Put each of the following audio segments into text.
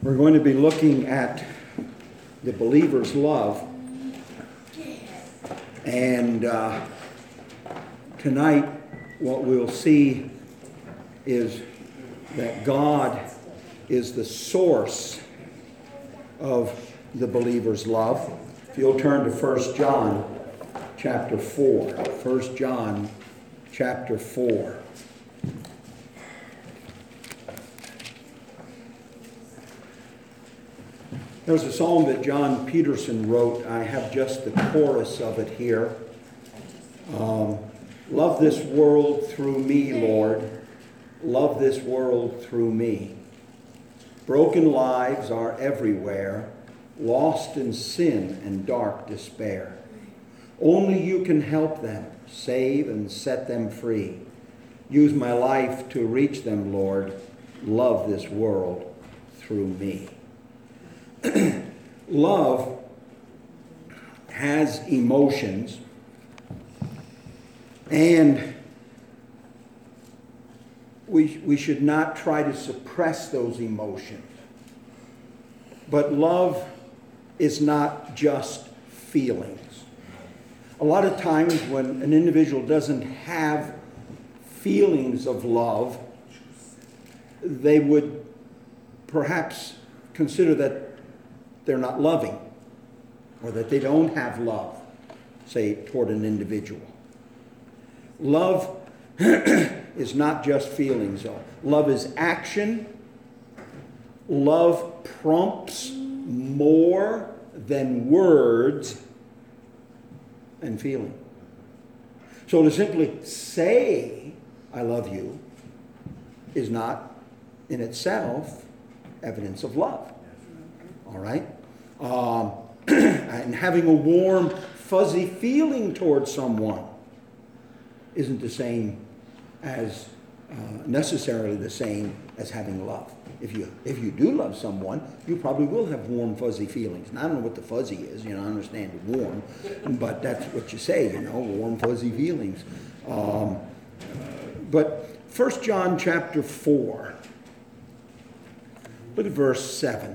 We're going to be looking at the believer's love. And tonight, what we'll see is that God is the source of the believer's love. If you'll turn to 1 John chapter 4. 1 John chapter 4. There's a song that John Peterson wrote. I have just the chorus of it here. Love this world through me, Lord. Love this world through me. Broken lives are everywhere, lost in sin and dark despair. Only you can help them, save and set them free. Use my life to reach them, Lord. Love this world through me. Love has emotions, and we should not try to suppress those emotions. But love is not just feelings. A lot of times when an individual doesn't have feelings of love, they would perhaps consider that they're not loving, or that they don't have love, say, toward an individual. Love is not just feelings, though. Love is action. Love prompts more than words and feeling. So to simply say, I love you, is not in itself evidence of love. All right? And having a warm, fuzzy feeling towards someone isn't the same as, necessarily the same as having love. If you do love someone, you probably will have warm, fuzzy feelings. And I don't know what the fuzzy is, I understand the warm, but that's what you say, warm, fuzzy feelings. But 1 John chapter 4, look at verse 7.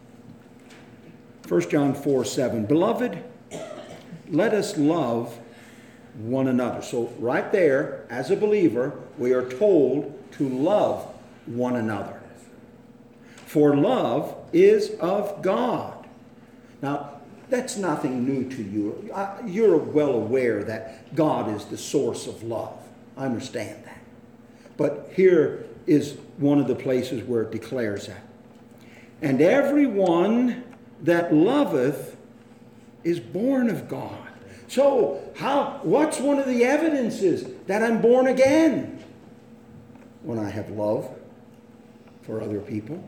1 John 4:7. Beloved, let us love one another. So right there, as a believer, we are told to love one another. For love is of God. Now, that's nothing new to you. You're well aware that God is the source of love. I understand that. But here is one of the places where it declares that. And everyone that loveth is born of God. So, what's one of the evidences that I'm born again? When I have love for other people.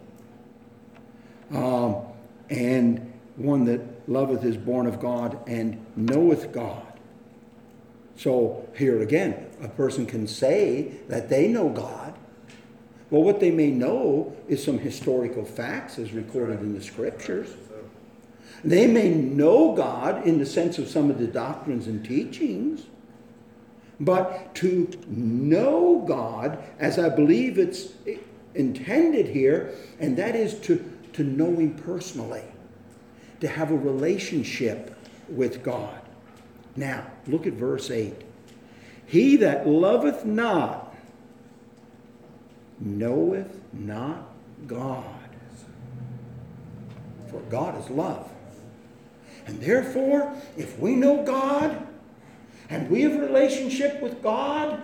And one that loveth is born of God and knoweth God. So, here again, a person can say that they know God. Well, what they may know is some historical facts as recorded in the Scriptures. They may know God in the sense of some of the doctrines and teachings, but to know God, as I believe it's intended here, and that is to know Him personally, to have a relationship with God. Now, look at verse 8. He that loveth not knoweth not God, for God is love. And therefore, if we know God and we have a relationship with God,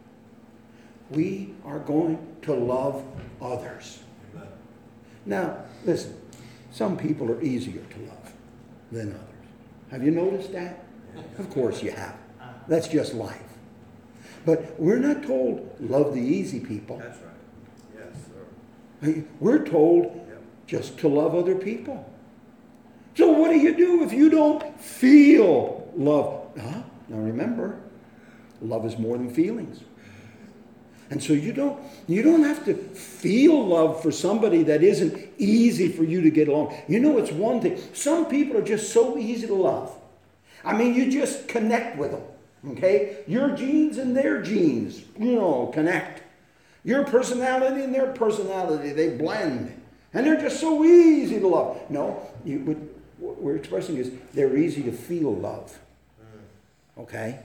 we are going to love others. Now, listen, some people are easier to love than others. Have you noticed that? Of course you have. That's just life. But we're not told, love the easy people. That's right. Yes, sir. We're told just to love other people. So what do you do if you don't feel love? Now remember, love is more than feelings. And so you don't have to feel love for somebody that isn't easy for you to get along. It's one thing. Some people are just so easy to love. I mean, you just connect with them. Okay? Your genes and their genes, connect. Your personality and their personality, they blend. And they're just so easy to love. No, what we're expressing is they're easy to feel love. Okay?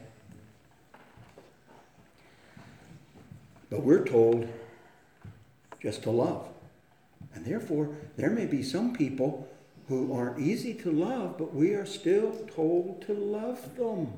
But we're told just to love. And therefore, there may be some people who aren't easy to love, but we are still told to love them.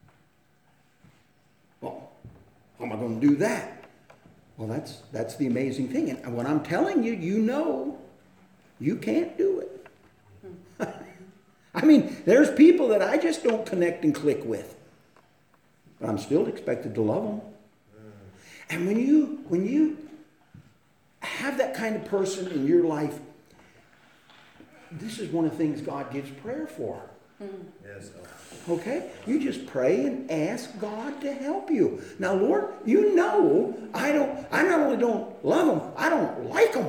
Well, how am I going to do that? Well, that's the amazing thing. And when I'm telling you, you know, you can't do it. I mean, there's people that I just don't connect and click with. But I'm still expected to love them. And when you have that kind of person in your life, this is one of the things God gives prayer for. Yes. Okay? You just pray and ask God to help you. Now, Lord, you know I not only don't love them, I don't like them.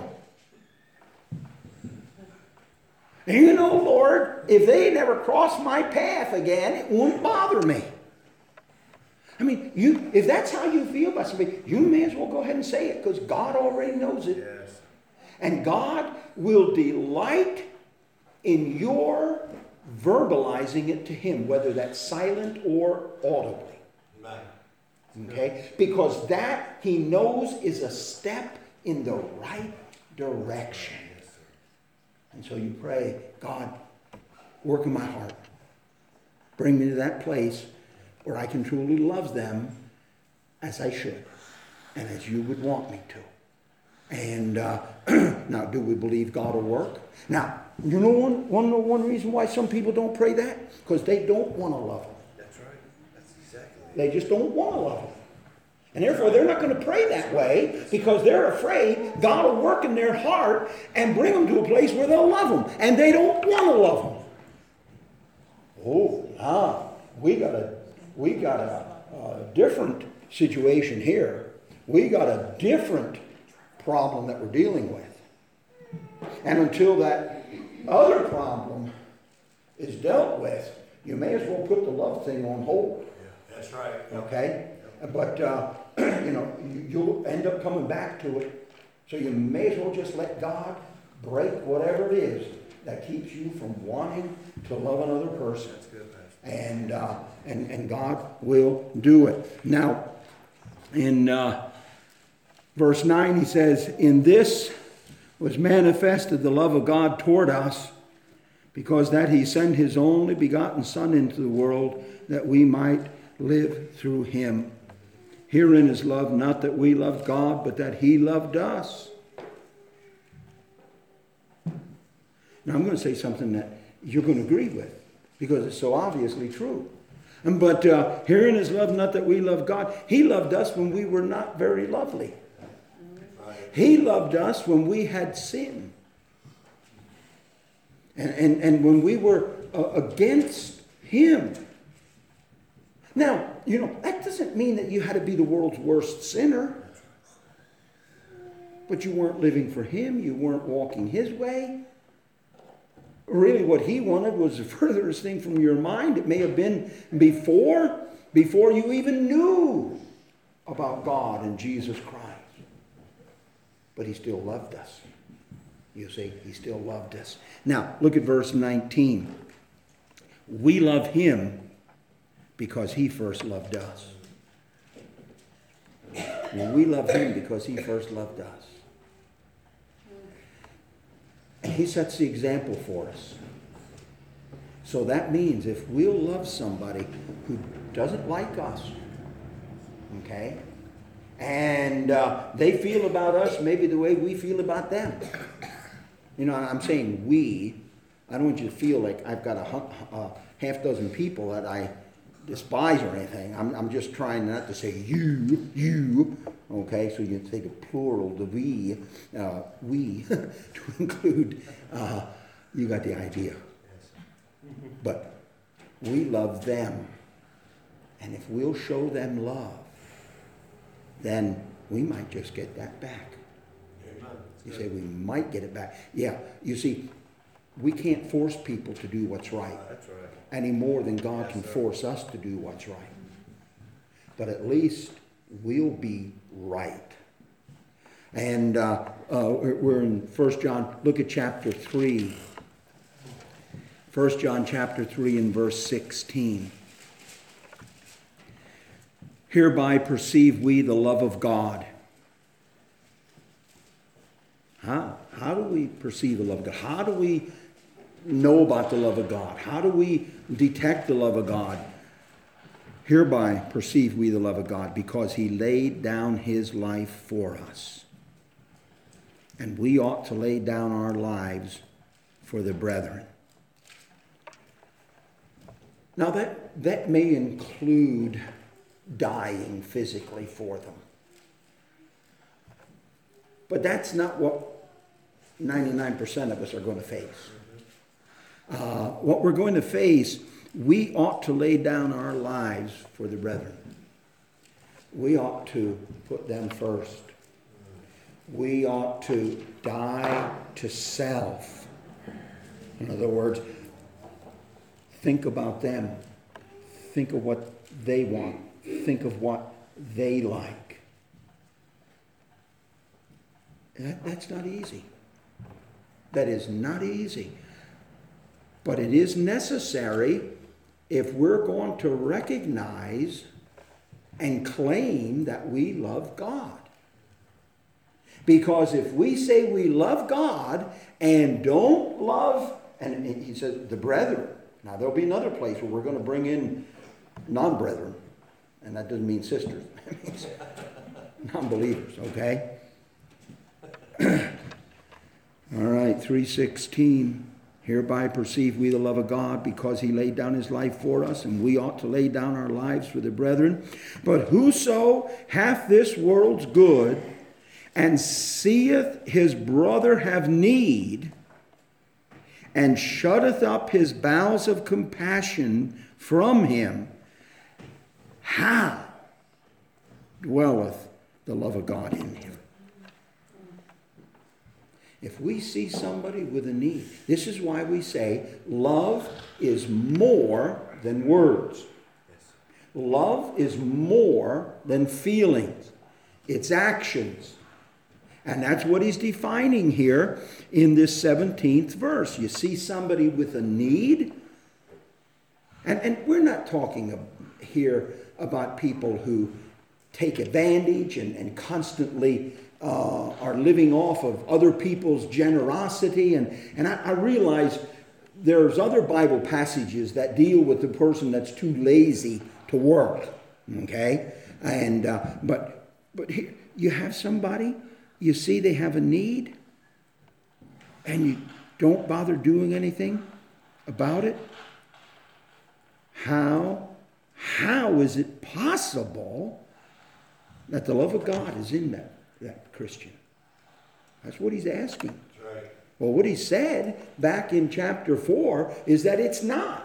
And you know, Lord, if they never cross my path again, it won't bother me. I mean, if that's how you feel about somebody, you may as well go ahead and say it, because God already knows it. Yes. And God will delight in your verbalizing it to Him, whether that's silent or audibly. Right. Okay? Because that, He knows, is a step in the right direction. Yes, sir. And so you pray, God, work in my heart. Bring me to that place where I can truly love them as I should and as you would want me to. And now, do we believe God will work? Now, you know one reason why some people don't pray that? Because they don't want to love them. That's right. That's exactly it. They just don't want to love them. And therefore, they're not going to pray that way because they're afraid God will work in their heart and bring them to a place where they'll love them. And they don't want to love them. Oh, now, we got a different situation here. We got a different problem that we're dealing with. And until that other problem is dealt with, you may as well put the love thing on hold. Yeah, that's right. Okay? But, you'll end up coming back to it. So you may as well just let God break whatever it is that keeps you from wanting to love another person. That's good, Pastor. And God will do it. Now, in verse 9, he says, "In this was manifested the love of God toward us, because that He sent His only begotten Son into the world, that we might live through Him. Herein is love, not that we loved God, but that He loved us." Now, I'm going to say something that you're going to agree with, because it's so obviously true. But herein is love, not that we loved God. He loved us when we were not very lovely. He loved us when we had sin. And when we were against Him. Now, that doesn't mean that you had to be the world's worst sinner. But you weren't living for Him. You weren't walking His way. Really what He wanted was the furthest thing from your mind. It may have been before you even knew about God and Jesus Christ. But He still loved us. You see, He still loved us. Now, look at verse 19. We love Him because He first loved us. We love Him because He first loved us. And He sets the example for us. So that means if we'll love somebody who doesn't like us, okay, and they feel about us maybe the way we feel about them. I'm saying we. I don't want you to feel like I've got a half dozen people that I despise or anything. I'm just trying not to say you, okay, so you take a plural, the we, to include, you got the idea. But we love them. And if we'll show them love, then we might just get that back. You say we might get it back. Yeah, you see, we can't force people to do what's right. That's right. Any more than God can force us to do what's right. But at least we'll be right. And we're in 1 John. Look at chapter 3. 1 John chapter 3 and verse 16. Hereby perceive we the love of God. How? How do we perceive the love of God? How do we know about the love of God? How do we detect the love of God? Hereby perceive we the love of God, because he laid down his life for us. And we ought to lay down our lives for the brethren. Now that may include dying physically for them. But that's not what 99% of us are going to face. What we're going to face, we ought to lay down our lives for the brethren. We ought to put them first. We ought to die to self. In other words, think about them. Think of what they want. Think of what they like. That's not easy. That is not easy. But it is necessary if we're going to recognize and claim that we love God. Because if we say we love God and don't love, and he says the brethren. Now there'll be another place where we're going to bring in non-brethren. And that doesn't mean sisters. That means non-believers, okay? All right, 3:16. Hereby perceive we the love of God, because he laid down his life for us, and we ought to lay down our lives for the brethren. But whoso hath this world's good, and seeth his brother have need, and shutteth up his bowels of compassion from him, how dwelleth the love of God in him? If we see somebody with a need, this is why we say love is more than words. Love is more than feelings. It's actions. And that's what he's defining here in this 17th verse. You see somebody with a need. And we're not talking here about people who take advantage and constantly are living off of other people's generosity. And I realize there's other Bible passages that deal with the person that's too lazy to work. Okay? And but here you have somebody, you see they have a need, and you don't bother doing anything about it. How is it possible that the love of God is in that Christian? That's what he's asking. That's right. Well, what he said back in chapter 4 is that it's not.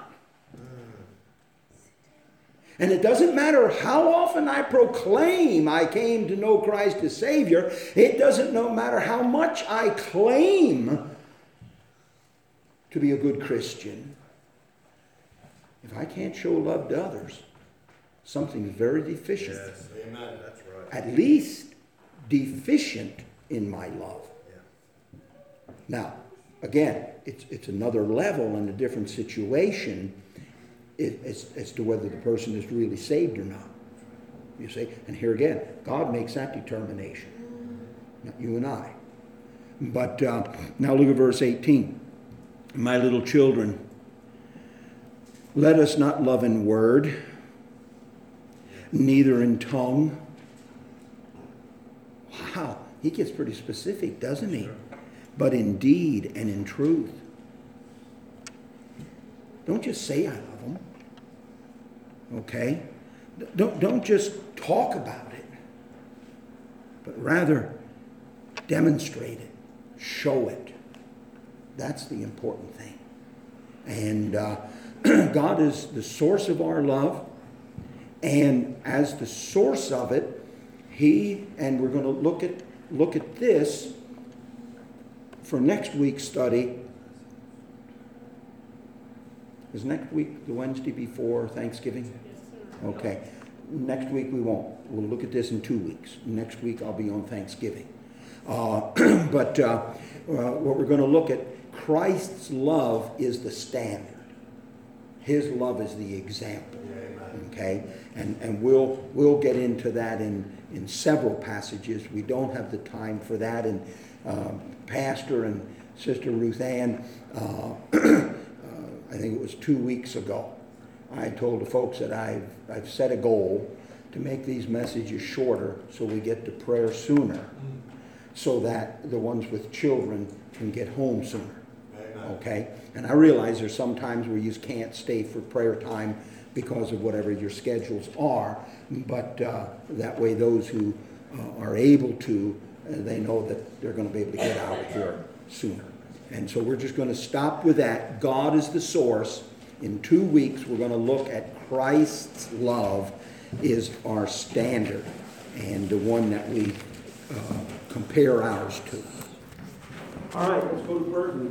And it doesn't matter how often I proclaim I came to know Christ as Savior. It doesn't matter how much I claim to be a good Christian. If I can't show love to others, something's very deficient. Yes, amen. That's right. At least deficient in my love. Yeah. Now, again, it's another level and a different situation as to whether the person is really saved or not. You see? And here again, God makes that determination, not you and I. But now look at verse 18. My little children, let us not love in word, neither in tongue. Wow, he gets pretty specific, doesn't he? But in deed and in truth. Don't just say I love them. Okay? Don't just talk about it, but rather demonstrate it, show it. That's the important thing. And God is the source of our love, and as the source of it, and we're going to look at this for next week's study. Is next week the Wednesday before Thanksgiving? Yes, sir. Okay. Next week we won't. We'll look at this in 2 weeks. Next week I'll be on Thanksgiving. But what we're going to look at, Christ's love is the standard. His love is the example. Okay? And we'll get into that in several passages. We don't have the time for that. And Pastor and Sister Ruth Ann, I think it was 2 weeks ago, I told the folks that I've set a goal to make these messages shorter so we get to prayer sooner, so that the ones with children can get home sooner. Okay? And I realize there's some times where you can't stay for prayer time because of whatever your schedules are, but that way those who are able to, they know that they're going to be able to get out of here sooner. And so we're just going to stop with that. God is the source. In 2 weeks, we're going to look at Christ's love is our standard and the one that we compare ours to. All right, let's go to prayer.